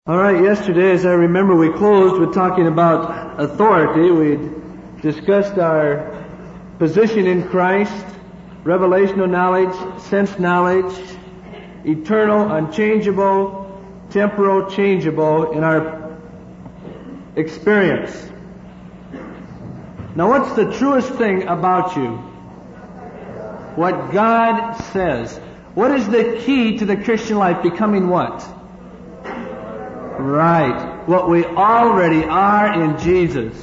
All right, yesterday, as I remember, we closed with talking about authority. We discussed our position in Christ, revelational knowledge, sense knowledge, eternal, unchangeable, temporal, changeable in our experience. Now, what's the truest thing about you? What God says. What is the key to the Christian life? Becoming what? Right. What we already are in Jesus.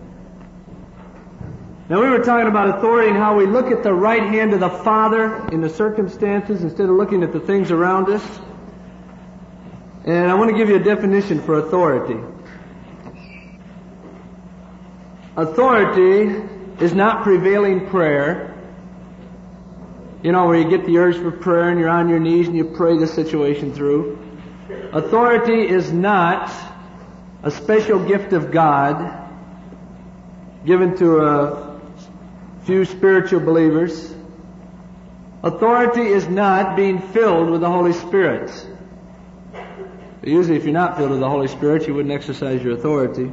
Now we were talking about authority and how we look at the right hand of the Father in the circumstances instead of looking at the things around us. And I want to give you a definition for authority. Authority is not prevailing prayer. You know, where you get the urge for prayer and you're on your knees and you pray the situation through. Authority is not a special gift of God given to a few spiritual believers. Authority is not being filled with the Holy Spirit. Usually if you're not filled with the Holy Spirit, you wouldn't exercise your authority.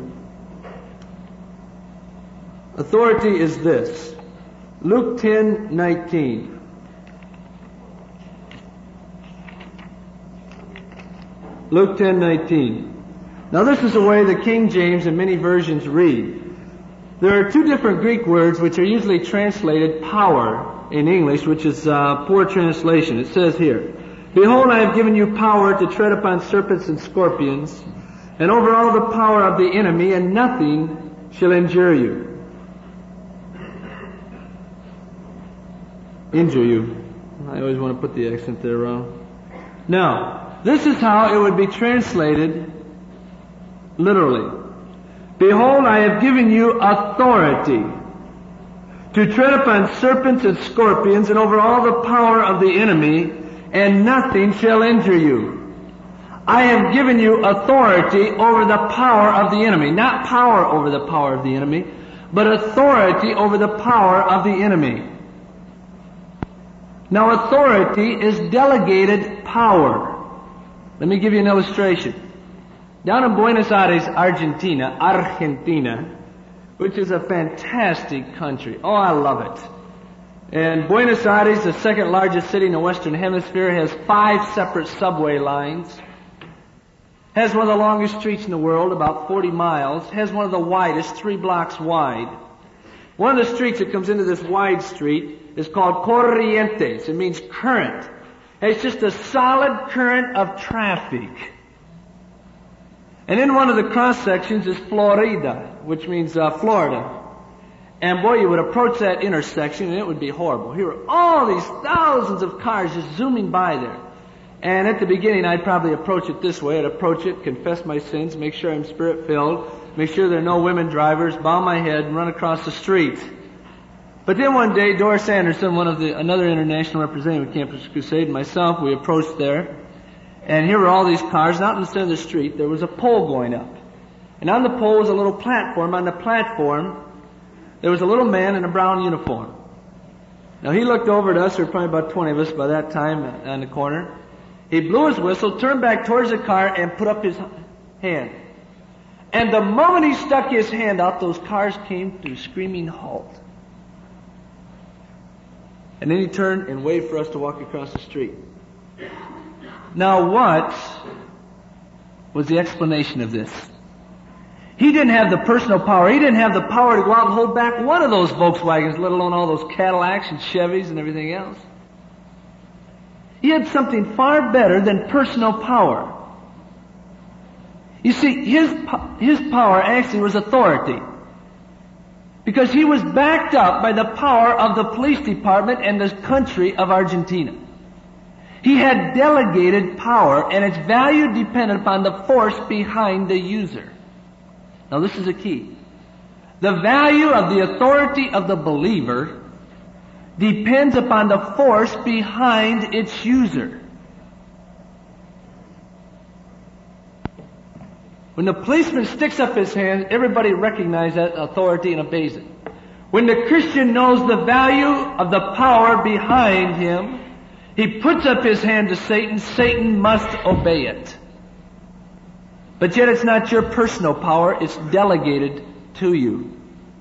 Authority is this. Luke 10:19. Luke 10:19. Now this is the way the King James and many versions read. There are two different Greek words which are usually translated power in English, which is poor translation. It says here, "Behold, I have given you power to tread upon serpents and scorpions, and over all the power of the enemy, and nothing shall injure you." Injure you. I always want to put the accent there wrong. Now, this is how it would be translated literally. "Behold, I have given you authority to tread upon serpents and scorpions and over all the power of the enemy, and nothing shall injure you." I have given you authority over the power of the enemy. Not power over the power of the enemy, but authority over the power of the enemy. Now, authority is delegated power. Let me give you an illustration. Down in Buenos Aires, Argentina, which is a fantastic country. Oh, I love it. And Buenos Aires, the second largest city in the Western Hemisphere, has 5 separate subway lines. Has one of the longest streets in the world, about 40 miles. Has one of the widest, 3 blocks wide. One of the streets that comes into this wide street is called Corrientes. It means current. It's just a solid current of traffic. And in one of the cross sections is Florida, which means Florida. And boy, you would approach that intersection and it would be horrible. Here are all these thousands of cars just zooming by there. And at the beginning, I'd probably approach it this way. I'd approach it, confess my sins, make sure I'm spirit-filled, make sure there are no women drivers, bow my head, and run across the street. But then one day, Doris Anderson, another international representative of Campus Crusade, and myself, we approached there. And here were all these cars, and out in the center of the street, there was a pole going up. And on the pole was a little platform. On the platform, there was a little man in a brown uniform. Now he looked over at us, there were probably about 20 of us by that time on the corner. He blew his whistle, turned back towards the car, and put up his hand. And the moment he stuck his hand out, those cars came to a screaming halt. And then he turned and waved for us to walk across the street. Now what was the explanation of this? He didn't have the personal power. He didn't have the power to go out and hold back one of those Volkswagens, let alone all those Cadillacs and Chevys and everything else. He had something far better than personal power. You see, his power actually was authority. Because he was backed up by the power of the police department and the country of Argentina. He had delegated power, and its value depended upon the force behind the user. Now this is the key. The value of the authority of the believer depends upon the force behind its user. When the policeman sticks up his hand, everybody recognizes that authority and obeys it. When the Christian knows the value of the power behind him, he puts up his hand to Satan. Satan must obey it. But yet it's not your personal power, it's delegated to you.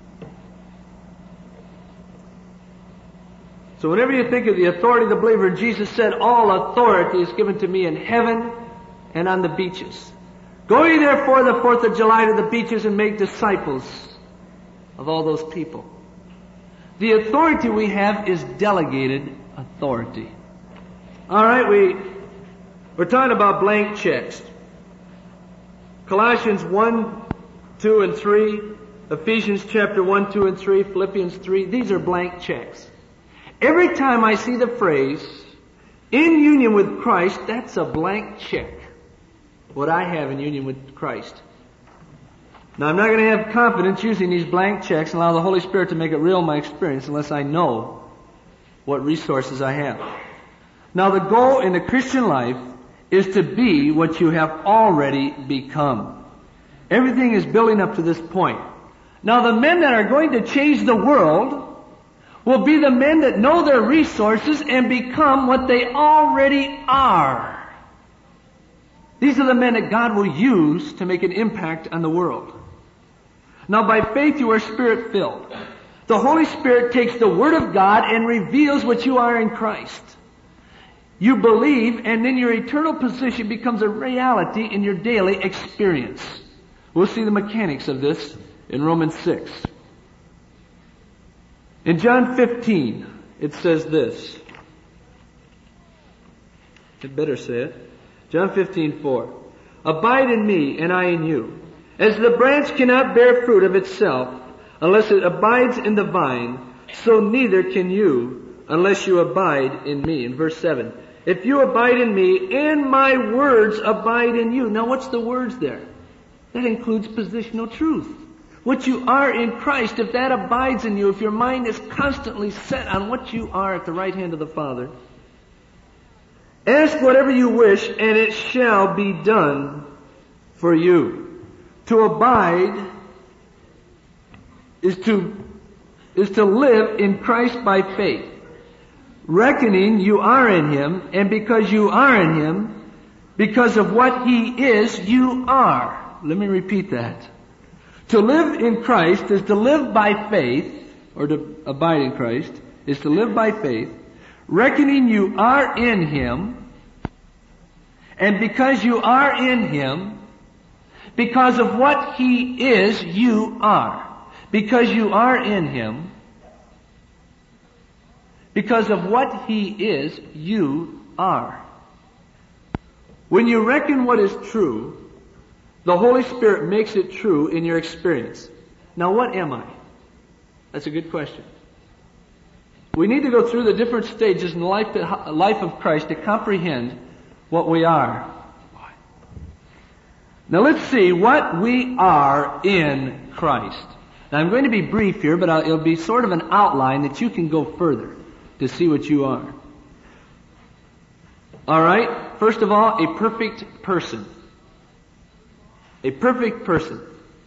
So whenever you think of the authority of the believer, Jesus said, all authority is given to me in heaven and on the beaches. Go ye therefore the 4th of July to the beaches and make disciples of all those people. The authority we have is delegated authority. Alright, we're talking about blank checks. Colossians 1, 2, and 3, Ephesians chapter 1, 2, and 3, Philippians 3, these are blank checks. Every time I see the phrase, in union with Christ, that's a blank check. What I have in union with Christ. Now I'm not going to have confidence using these blank checks and allow the Holy Spirit to make it real in my experience unless I know what resources I have. Now the goal in the Christian life is to be what you have already become. Everything is building up to this point. Now the men that are going to change the world will be the men that know their resources and become what they already are. These are the men that God will use to make an impact on the world. Now by faith you are Spirit-filled. The Holy Spirit takes the Word of God and reveals what you are in Christ. You believe, and then your eternal position becomes a reality in your daily experience. We'll see the mechanics of this in Romans 6. In John 15, it says this. It better say it. John 15:4. Abide in me, and I in you. As the branch cannot bear fruit of itself unless it abides in the vine, so neither can you unless you abide in me. In verse 7. If you abide in me, and my words abide in you. Now what's the words there? That includes positional truth. What you are in Christ, if that abides in you, if your mind is constantly set on what you are at the right hand of the Father, ask whatever you wish, and it shall be done for you. To abide is to live in Christ by faith. Reckoning you are in Him, and because you are in Him, because of what He is, you are. Let me repeat that. To live in Christ is to live by faith, or to abide in Christ, is to live by faith, reckoning you are in Him, and because you are in Him, because of what He is, you are. Because you are in Him, because of what He is, you are. When you reckon what is true, the Holy Spirit makes it true in your experience. Now what am I? That's a good question. We need to go through the different stages in the life of Christ to comprehend what we are. Now let's see what we are in Christ. Now I'm going to be brief here, but it'll be sort of an outline that you can go further to see what you are. Alright, first of all, a perfect person. A perfect person.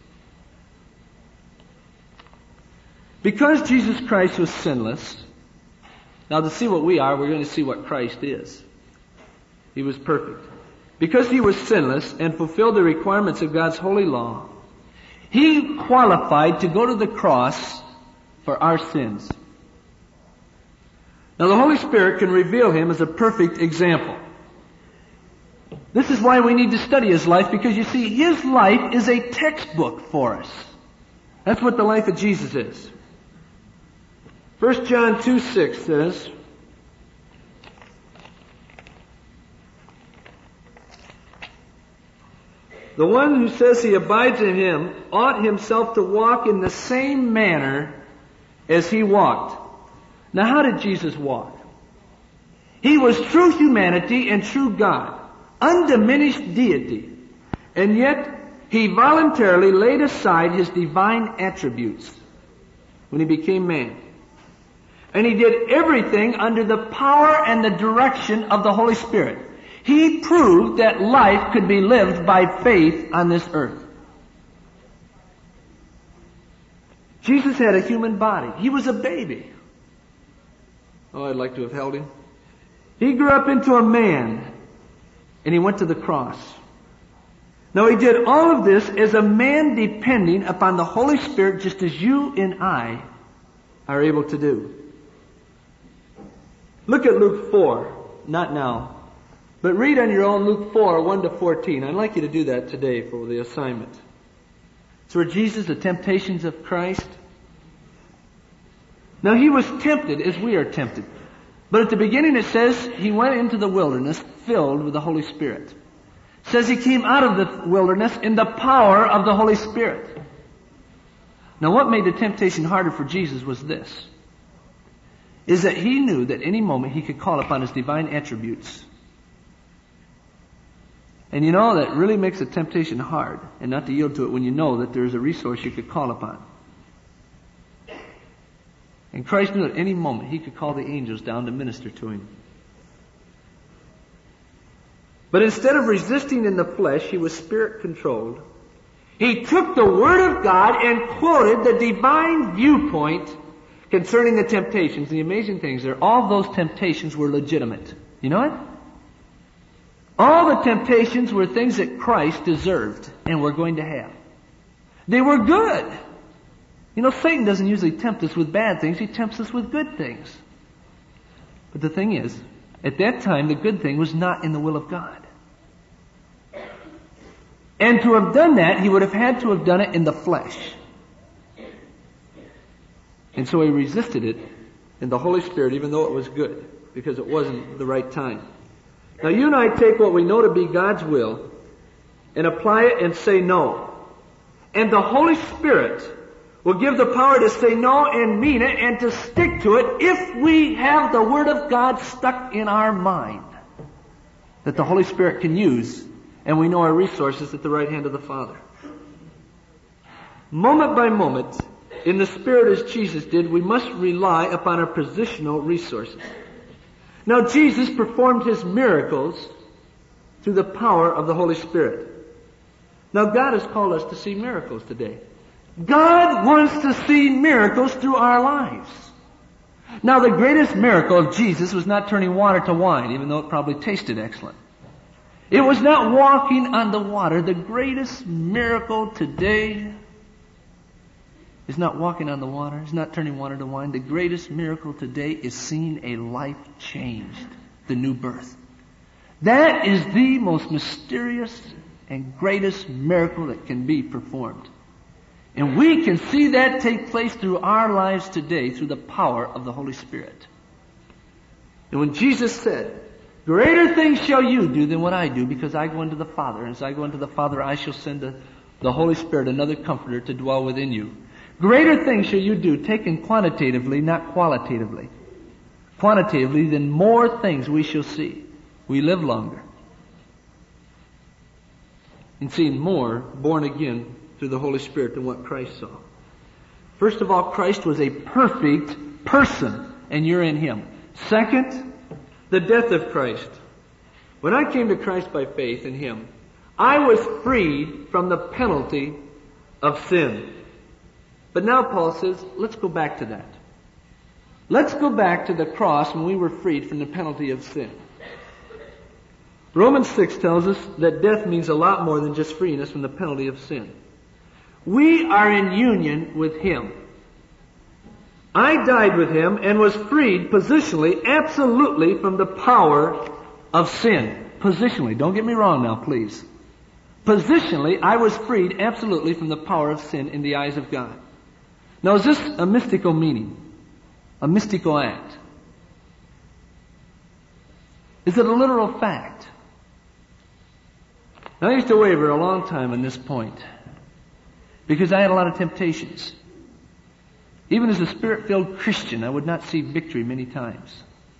Because Jesus Christ was sinless, now to see what we are, we're going to see what Christ is. He was perfect. Because He was sinless and fulfilled the requirements of God's holy law, He qualified to go to the cross for our sins. Now the Holy Spirit can reveal Him as a perfect example. This is why we need to study His life, because you see, His life is a textbook for us. That's what the life of Jesus is. 1 John 2:6 says, the one who says he abides in Him ought himself to walk in the same manner as He walked. Now how did Jesus walk? He was true humanity and true God, undiminished deity, and yet He voluntarily laid aside His divine attributes when He became man. And He did everything under the power and the direction of the Holy Spirit. He proved that life could be lived by faith on this earth. Jesus had a human body. He was a baby. Oh, I'd like to have held Him. He grew up into a man, and He went to the cross. Now he did all of this as a man depending upon the Holy Spirit, just as you and I are able to do. Look at Luke 4. Not now. But read on your own Luke 4, 1 to 14. I'd like you to do that today for the assignment. It's where Jesus, the temptations of Christ. Now he was tempted as we are tempted. But at the beginning it says he went into the wilderness filled with the Holy Spirit. It says he came out of the wilderness in the power of the Holy Spirit. Now what made the temptation harder for Jesus was this. Is that he knew that any moment he could call upon his divine attributes. And you know that really makes a temptation hard and not to yield to it when you know that there's a resource you could call upon. And Christ knew at any moment he could call the angels down to minister to him. But instead of resisting in the flesh, he was spirit-controlled. He took the Word of God and quoted the divine viewpoint concerning the temptations. The amazing things are all those temptations were legitimate. You know it? All the temptations were things that Christ deserved and were going to have. They were good. You know, Satan doesn't usually tempt us with bad things. He tempts us with good things. But the thing is, at that time, the good thing was not in the will of God. And to have done that, he would have had to have done it in the flesh. And so he resisted it in the Holy Spirit, even though it was good, because it wasn't the right time. Now you and I take what we know to be God's will and apply it and say no. And the Holy Spirit will give the power to say no and mean it and to stick to it if we have the Word of God stuck in our mind that the Holy Spirit can use, and we know our resources at the right hand of the Father. Moment by moment, in the Spirit as Jesus did, we must rely upon our positional resources. Now Jesus performed his miracles through the power of the Holy Spirit. Now God has called us to see miracles today. God wants to see miracles through our lives. Now the greatest miracle of Jesus was not turning water to wine, even though it probably tasted excellent. It was not walking on the water. The greatest miracle today is not walking on the water. It's not turning water to wine. The greatest miracle today is seeing a life changed. The new birth. That is the most mysterious and greatest miracle that can be performed. And we can see that take place through our lives today through the power of the Holy Spirit. And when Jesus said, "Greater things shall you do than what I do, because I go unto the Father. And as I go unto the Father, I shall send the Holy Spirit, another Comforter, to dwell within you. Greater things shall you do," taken quantitatively, not qualitatively. Quantitatively, then more things we shall see. We live longer. And seeing more born again through the Holy Spirit than what Christ saw. First of all, Christ was a perfect person, and you're in Him. Second, the death of Christ. When I came to Christ by faith in Him, I was freed from the penalty of sin. But now Paul says, let's go back to that. Let's go back to the cross when we were freed from the penalty of sin. Romans 6 tells us that death means a lot more than just freeing us from the penalty of sin. We are in union with Him. I died with Him and was freed positionally, absolutely, from the power of sin. Positionally. Don't get me wrong now, please. Positionally, I was freed absolutely from the power of sin in the eyes of God. Now, is this a mystical meaning? A mystical act? Is it a literal fact? Now, I used to waver a long time on this point because I had a lot of temptations. Even as a Spirit-filled Christian, I would not see victory many times.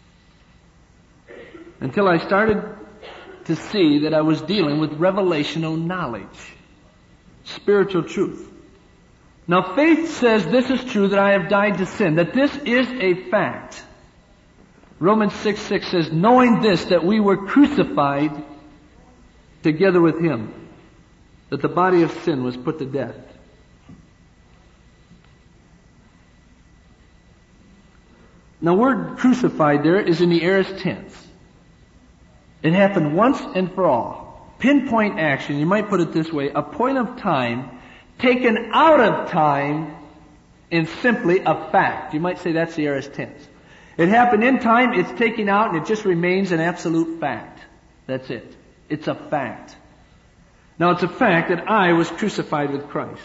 Until I started to see that I was dealing with revelational knowledge, spiritual truth. Now faith says this is true, that I have died to sin, that this is a fact. Romans 6:6 says, knowing this, that we were crucified together with Him, that the body of sin was put to death. Now, word crucified there is in the aorist tense. It happened once and for all. pinpoint action. You might put it this way, a point of time taken out of time and simply a fact. You might say that's the aorist tense. It happened in time, it's taken out, and it just remains an absolute fact. That's it. It's a fact. Now it's a fact that I was crucified with Christ.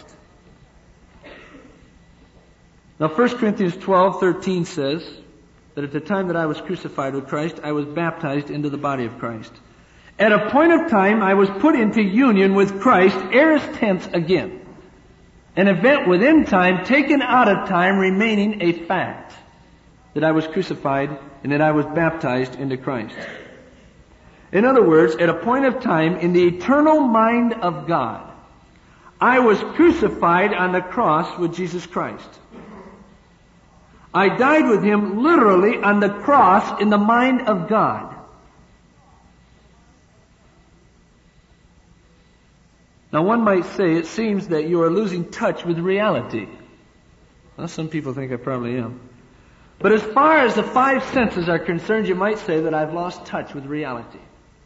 Now 1 Corinthians 12:13 says that at the time that I was crucified with Christ, I was baptized into the body of Christ. At a point of time, I was put into union with Christ, aorist tense again. An event within time, taken out of time, remaining a fact. That I was crucified and that I was baptized into Christ. In other words, at a point of time, in the eternal mind of God, I was crucified on the cross with Jesus Christ. I died with Him literally on the cross in the mind of God. Now one might say it seems that you are losing touch with reality. Well, some people think I probably am. But as far as the five senses are concerned, you might say that I've lost touch with reality.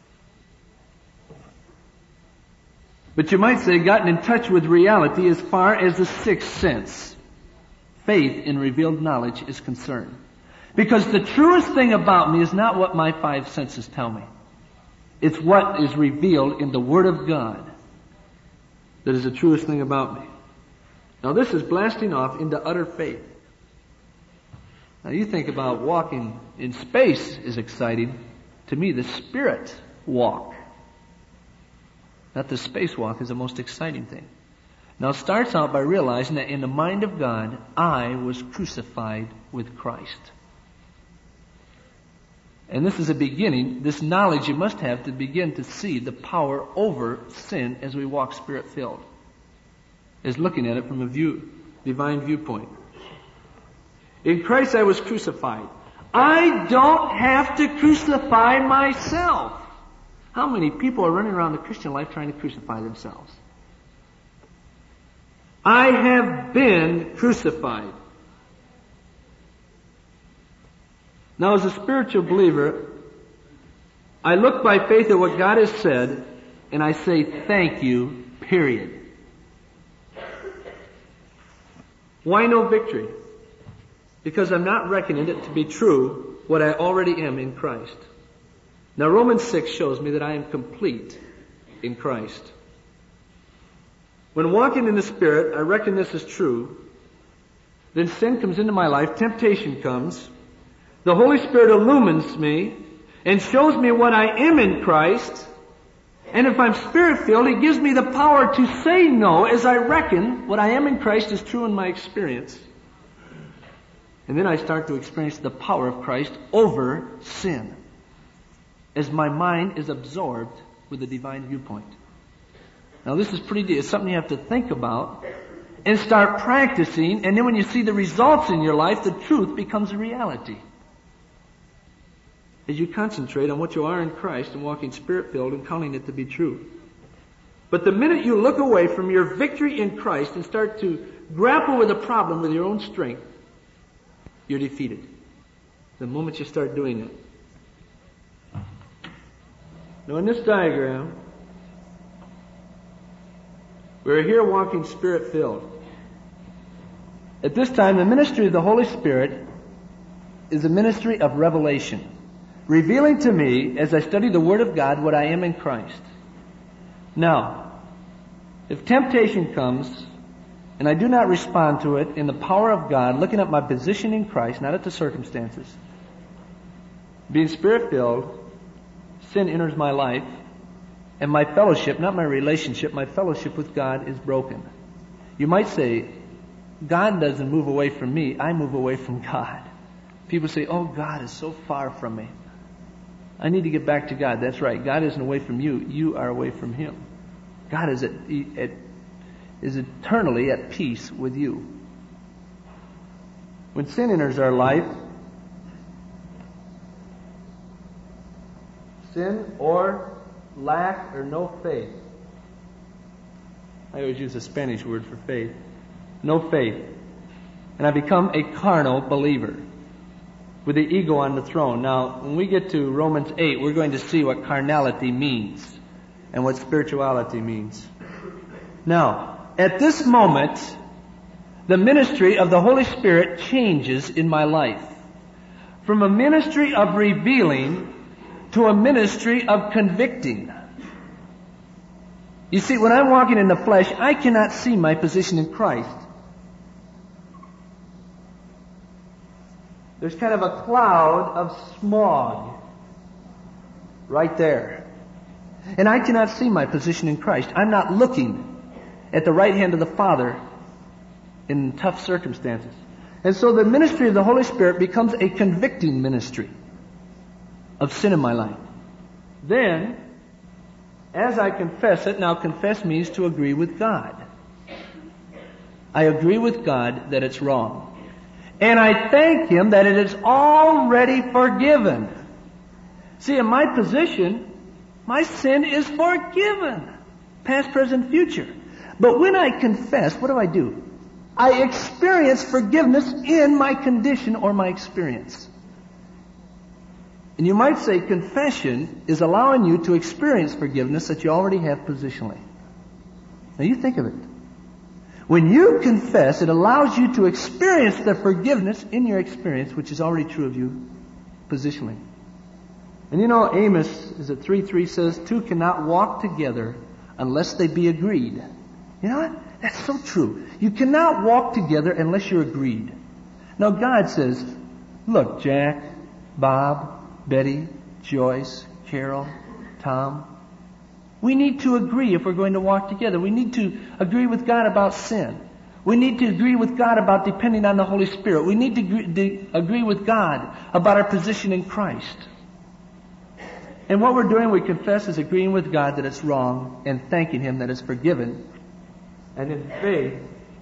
But you might say gotten in touch with reality as far as the sixth sense, faith in revealed knowledge, is concerned. Because the truest thing about me is not what my five senses tell me. It's what is revealed in the Word of God that is the truest thing about me. Now this is blasting off into utter faith. Now you think about walking in space is exciting. To me, the spirit walk, not the spacewalk, is the most exciting thing. Now it starts out by realizing that in the mind of God, I was crucified with Christ. And this is a beginning, this knowledge you must have to begin to see the power over sin as we walk spirit-filled. Is looking at it from a divine viewpoint. In Christ I was crucified. I don't have to crucify myself. How many people are running around the Christian life trying to crucify themselves? I have been crucified. Now as a spiritual believer, I look by faith at what God has said, and I say thank you, period. Why no victory? Because I'm not reckoning it to be true what I already am in Christ. Now Romans 6 shows me that I am complete in Christ. When walking in the Spirit, I reckon this is true. Then sin comes into my life, temptation comes. The Holy Spirit illumines me and shows me what I am in Christ. And if I'm Spirit-filled, He gives me the power to say no as I reckon what I am in Christ is true in my experience. And then I start to experience the power of Christ over sin as my mind is absorbed with a divine viewpoint. Now this is pretty deep. It's something you have to think about and start practicing. And then when you see the results in your life, the truth becomes a reality. As you concentrate on what you are in Christ and walking Spirit-filled and counting it to be true. But the minute you look away from your victory in Christ and start to grapple with a problem with your own strength, you're defeated. The moment you start doing it. Now in this diagram, we're here walking Spirit-filled. At this time, the ministry of the Holy Spirit is a ministry of revelation, revealing to me, as I study the Word of God, what I am in Christ. Now, if temptation comes, and I do not respond to it in the power of God, looking at my position in Christ, not at the circumstances, being Spirit-filled, sin enters my life, and my fellowship, not my relationship, my fellowship with God is broken. You might say, God doesn't move away from me, I move away from God. People say, oh, God is so far from me. I need to get back to God. That's right. God isn't away from you. You are away from Him. God is eternally at peace with you. When sin enters our life, sin or lack or no faith. I always use a Spanish word for faith. No faith. And I become a carnal believer with the ego on the throne. Now, when we get to Romans 8, we're going to see what carnality means. and what spirituality means. Now, at this moment, the ministry of the Holy Spirit changes in my life. From a ministry of revealing to a ministry of convicting. You see, when I'm walking in the flesh, I cannot see my position in Christ. There's kind of a cloud of smog right there. And I cannot see my position in Christ. I'm not looking at the right hand of the Father in tough circumstances. And so the ministry of the Holy Spirit becomes a convicting ministry of sin in my life. Then, as I confess it, now confess means to agree with God. I agree with God that it's wrong. And I thank Him that it is already forgiven. See, in my position, my sin is forgiven. Past, present, future. But when I confess, what do? I experience forgiveness in my condition or my experience. And you might say confession is allowing you to experience forgiveness that you already have positionally. Now you think of it. When you confess, it allows you to experience the forgiveness in your experience, which is already true of you positionally. And you know, Amos, is it 3:3 says, two cannot walk together unless they be agreed. You know what? That's so true. You cannot walk together unless you're agreed. Now God says, look, Jack, Bob, Betty, Joyce, Carol, Tom, we need to agree if we're going to walk together. We need to agree with God about sin. We need to agree with God about depending on the Holy Spirit. We need to agree with God about our position in Christ. And what we're doing, we confess, is agreeing with God that it's wrong and thanking Him that it's forgiven. And in faith,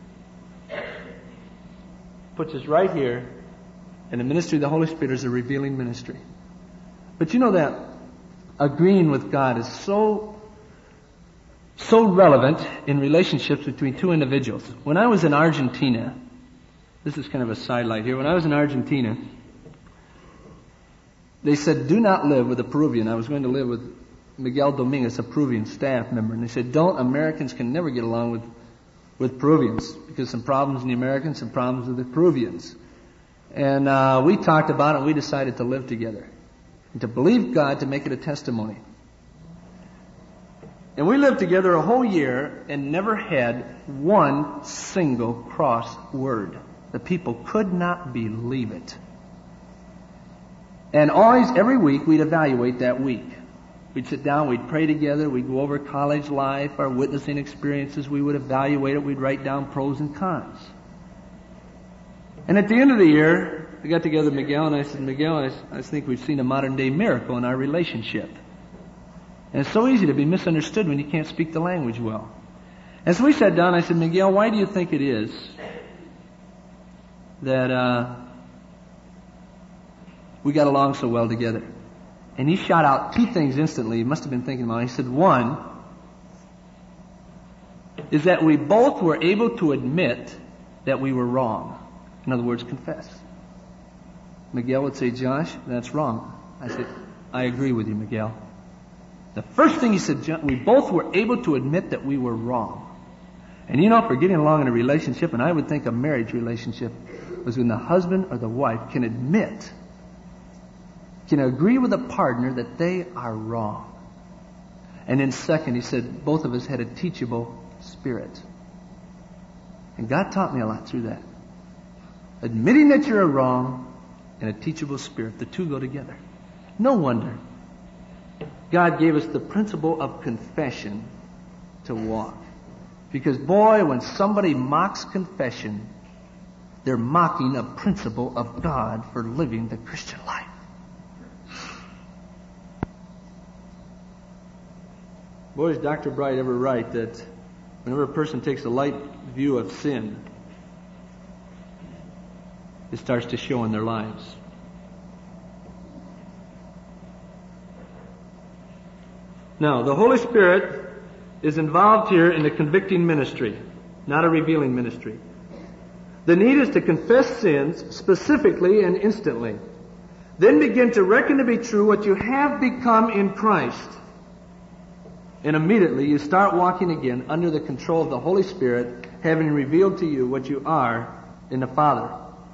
puts us right here, and the ministry of the Holy Spirit is a revealing ministry. But you know that agreeing with God is so relevant in relationships between two individuals. When I was in Argentina, this is kind of a sidelight here. When I was in Argentina, they said, do not live with a Peruvian. I was going to live with Miguel Dominguez, a Peruvian staff member. And they said, Americans can never get along with Peruvians because some problems in the Americans, some problems with the Peruvians. And we talked about it and we decided to live together and to believe God to make it a testimony. And we lived together a whole year and never had one single cross word. The people could not believe it. And always, every week, we'd evaluate that week. We'd sit down, we'd pray together, we'd go over college life, our witnessing experiences, we would evaluate it, we'd write down pros and cons. And at the end of the year, I got together with Miguel and I said, Miguel, I think we've seen a modern day miracle in our relationship. And it's so easy to be misunderstood when you can't speak the language well. And so we sat down and I said, Miguel, why do you think it is that we got along so well together? And he shot out two things instantly. He must have been thinking about it. He said, one is that we both were able to admit that we were wrong. In other words, confess. Miguel would say, Josh, that's wrong. I said, I agree with you, Miguel. The first thing he said, we both were able to admit that we were wrong. And you know, for getting along in a relationship, and I would think a marriage relationship, was when the husband or the wife can admit, can agree with a partner that they are wrong. And then second, he said, both of us had a teachable spirit. And God taught me a lot through that. Admitting that you're wrong and a teachable spirit, the two go together. No wonder God gave us the principle of confession to walk. Because boy, when somebody mocks confession, they're mocking a principle of God for living the Christian life. Boy, is Dr. Bright ever right that whenever a person takes a light view of sin, it starts to show in their lives. Now, the Holy Spirit is involved here in the convicting ministry, not a revealing ministry. The need is to confess sins specifically and instantly. Then begin to reckon to be true what you have become in Christ. And immediately you start walking again under the control of the Holy Spirit, having revealed to you what you are in the Father.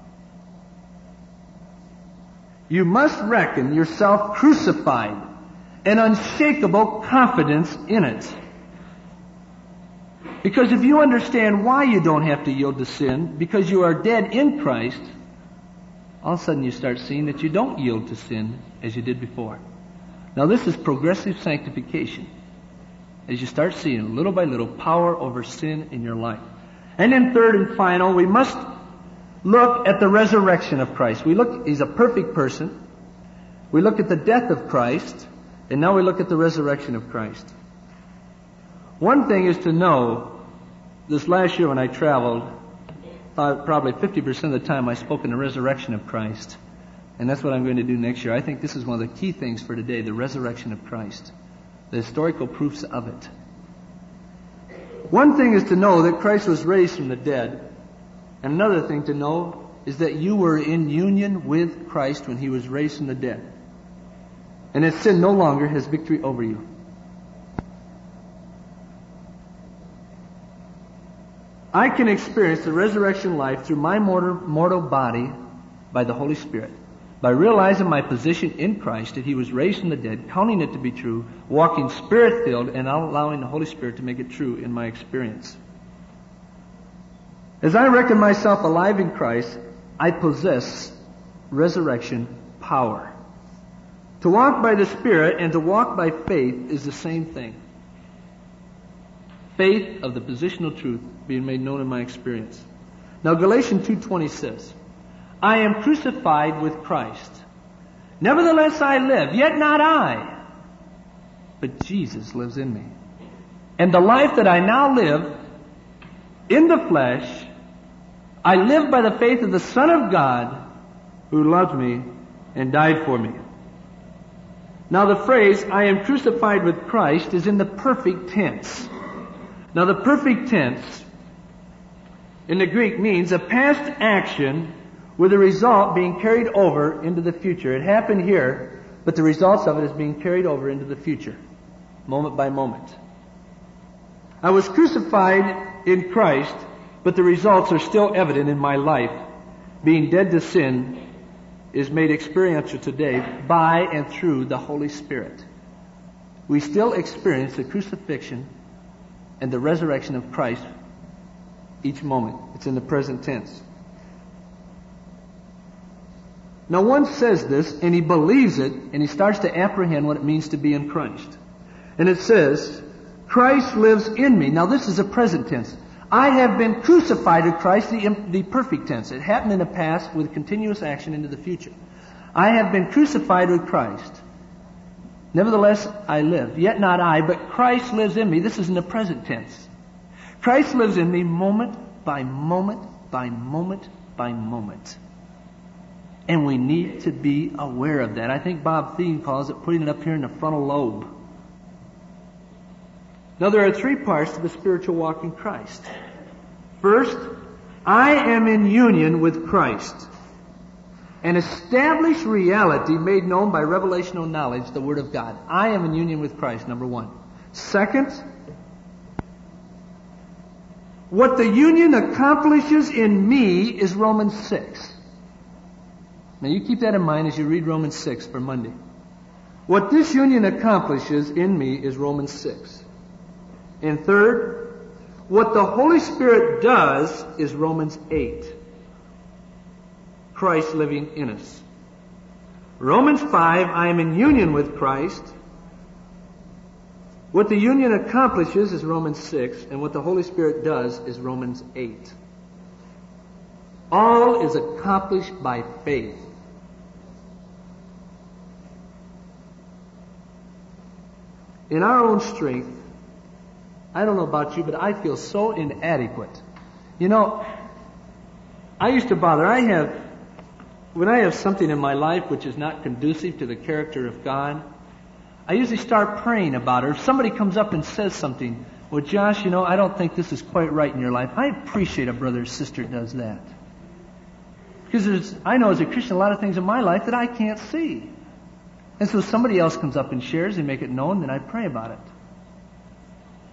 You must reckon yourself crucified, an unshakable confidence in it. Because if you understand why you don't have to yield to sin, because you are dead in Christ, all of a sudden you start seeing that you don't yield to sin as you did before. Now this is progressive sanctification. As you start seeing little by little power over sin in your life. And then third and final, we must look at the resurrection of Christ. He's a perfect person. We look at the death of Christ, and now we look at the resurrection of Christ. One thing is to know, this last year when I traveled, probably 50% of the time I spoke in the resurrection of Christ. And that's what I'm going to do next year. I think this is one of the key things for today, the resurrection of Christ. The historical proofs of it. One thing is to know that Christ was raised from the dead. And another thing to know is that you were in union with Christ when He was raised from the dead. And that sin no longer has victory over you. I can experience the resurrection life through my mortal body by the Holy Spirit. By realizing my position in Christ, that He was raised from the dead, counting it to be true, walking Spirit-filled, and allowing the Holy Spirit to make it true in my experience. As I reckon myself alive in Christ, I possess resurrection power. To walk by the Spirit and to walk by faith is the same thing. Faith of the positional truth being made known in my experience. Now Galatians 2:20 says, I am crucified with Christ. Nevertheless I live, yet not I, but Jesus lives in me. And the life that I now live in the flesh, I live by the faith of the Son of God, who loved me and died for me. Now the phrase, I am crucified with Christ, is in the perfect tense. Now the perfect tense in the Greek means a past action with the result being carried over into the future. It happened here, but the results of it is being carried over into the future, moment by moment. I was crucified in Christ, but the results are still evident in my life. Being dead to sin is made experiential today by and through the Holy Spirit. We still experience the crucifixion and the resurrection of Christ each moment. It's in the present tense. Now one says this, and he believes it, and he starts to apprehend what it means to be in Christ. And it says, Christ lives in me. Now this is a present tense. I have been crucified with Christ, the perfect tense. It happened in the past with continuous action into the future. I have been crucified with Christ. Nevertheless, I live. Yet not I, but Christ lives in me. This is in the present tense. Christ lives in me moment by moment by moment by moment. And we need to be aware of that. I think Bob Thien calls it putting it up here in the frontal lobe. Now there are three parts to the spiritual walk in Christ. First, I am in union with Christ. An established reality made known by revelational knowledge, the Word of God. I am in union with Christ, number one. Second, what the union accomplishes in me is Romans 6. Now you keep that in mind as you read Romans 6 for Monday. What this union accomplishes in me is Romans 6. And third, what the Holy Spirit does is Romans 8. Christ living in us. Romans 5, I am in union with Christ. What the union accomplishes is Romans 6, and what the Holy Spirit does is Romans 8. All is accomplished by faith. In our own strength, I don't know about you, but I feel so inadequate. You know, I used to bother. When I have something in my life which is not conducive to the character of God, I usually start praying about it. If somebody comes up and says something, well, Josh, you know, I don't think this is quite right in your life. I appreciate a brother or sister does that. Because I know as a Christian a lot of things in my life that I can't see. And so somebody else comes up and shares and make it known, then I pray about it.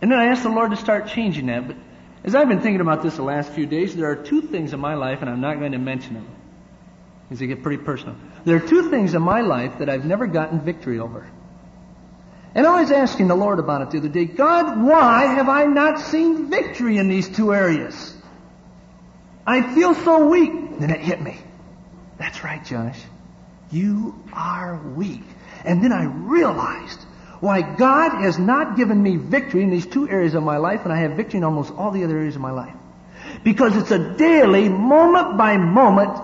And then I asked the Lord to start changing that. But as I've been thinking about this the last few days, there are two things in my life, and I'm not going to mention them, because they get pretty personal. There are two things in my life that I've never gotten victory over. And I was asking the Lord about it the other day. God, why have I not seen victory in these two areas? I feel so weak. Then it hit me. That's right, Josh. You are weak. And then I realized why God has not given me victory in these two areas of my life, and I have victory in almost all the other areas of my life. Because it's a daily, moment by moment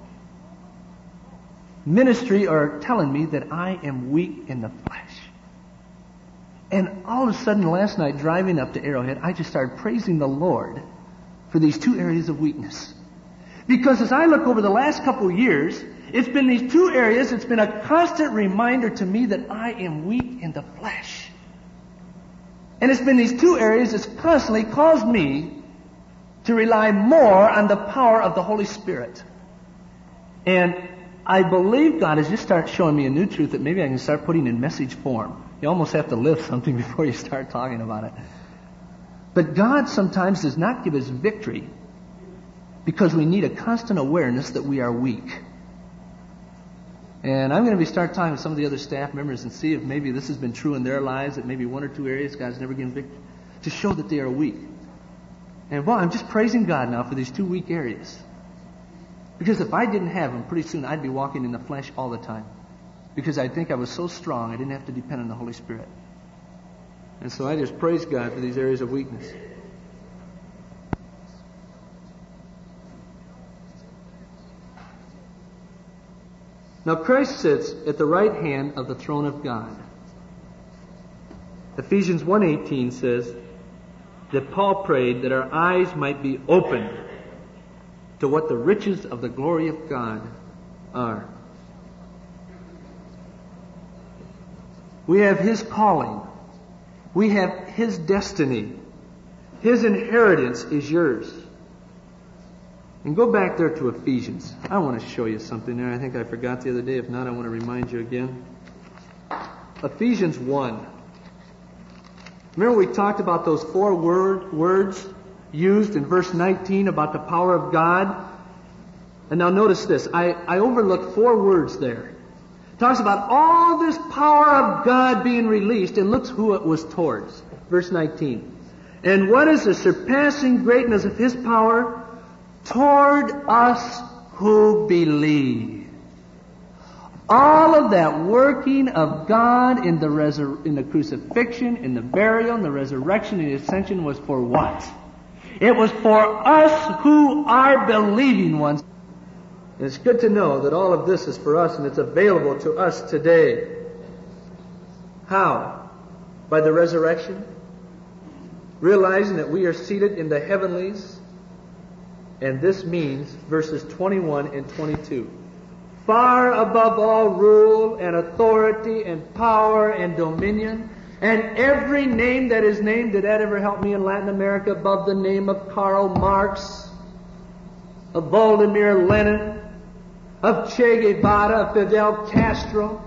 ministry or telling me that I am weak in the flesh. And all of a sudden last night driving up to Arrowhead, I just started praising the Lord for these two areas of weakness. Because as I look over the last couple of years, it's been these two areas, it's been a constant reminder to me that I am weak in the flesh. And it's been these two areas that's constantly caused me to rely more on the power of the Holy Spirit. And I believe God has just started showing me a new truth that maybe I can start putting in message form. You almost have to live something before you start talking about it. But God sometimes does not give us victory because we need a constant awareness that we are weak. And I'm going to start talking with some of the other staff members and see if maybe this has been true in their lives, that maybe one or two areas God's never given victory, to show that they are weak. And well, I'm just praising God now for these two weak areas. Because if I didn't have them, pretty soon I'd be walking in the flesh all the time. Because I think I was so strong, I didn't have to depend on the Holy Spirit. And so I just praise God for these areas of weakness. Now Christ sits at the right hand of the throne of God. Ephesians 1:18 says that Paul prayed that our eyes might be opened to what the riches of the glory of God are. We have His calling. We have His destiny. His inheritance is yours. And go back there to Ephesians. I want to show you something there. I think I forgot the other day. If not, I want to remind you again. Ephesians 1. Remember we talked about those four words used in verse 19 about the power of God? And now notice this. I overlooked four words there. It talks about all this power of God being released, and look who it was towards. Verse 19. And what is the surpassing greatness of His power toward us who believe? All of that working of God in the crucifixion, in the burial, in the resurrection, and the ascension was for what? It was for us who are believing ones. And it's good to know that all of this is for us and it's available to us today. How? By the resurrection? Realizing that we are seated in the heavenlies. And this means verses 21 and 22. Far above all rule and authority and power and dominion, and every name that is named. Did that ever help me in Latin America? Above the name of Karl Marx, of Vladimir Lenin, of Che Guevara, of Fidel Castro.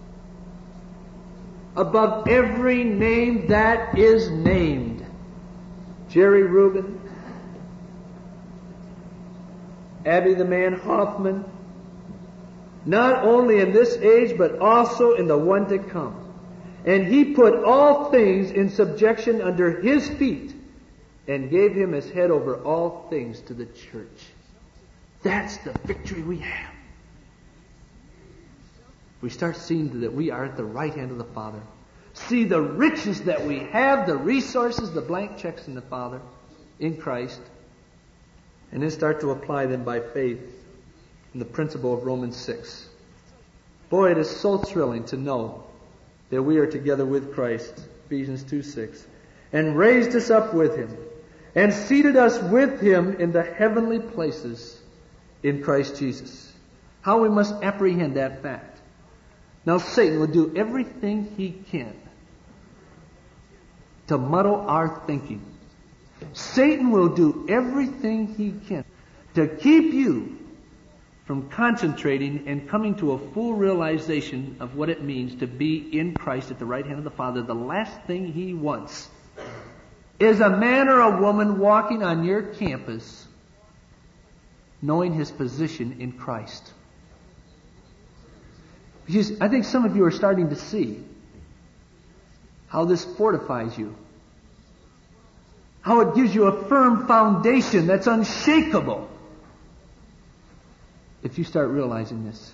Above every name that is named. Jerry Rubin, Abby the Man Hoffman, not only in this age, but also in the one to come. And He put all things in subjection under His feet, and gave Him as head over all things to the church. That's the victory we have. We start seeing that we are at the right hand of the Father. See the riches that we have, the resources, the blank checks in the Father, in Christ. And then start to apply them by faith in the principle of Romans 6. Boy, it is so thrilling to know that we are together with Christ, Ephesians 2:6, and raised us up with Him, and seated us with Him in the heavenly places in Christ Jesus. How we must apprehend that fact. Now Satan will do everything he can to muddle our thinking. Satan will do everything he can to keep you from concentrating and coming to a full realization of what it means to be in Christ at the right hand of the Father. The last thing he wants is a man or a woman walking on your campus knowing his position in Christ. Because I think some of you are starting to see how this fortifies you. How it gives you a firm foundation that's unshakable if you start realizing this.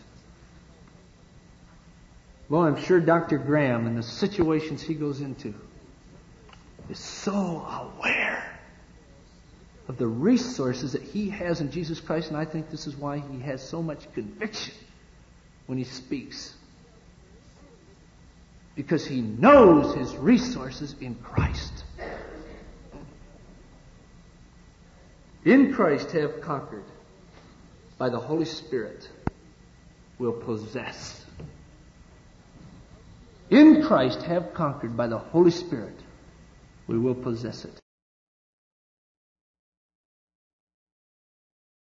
Well, I'm sure Dr. Graham and the situations he goes into is so aware of the resources that he has in Jesus Christ, and I think this is why he has so much conviction when he speaks. Because he knows his resources in Christ. In Christ have conquered, by the Holy Spirit will possess. In Christ have conquered, by the Holy Spirit we will possess it.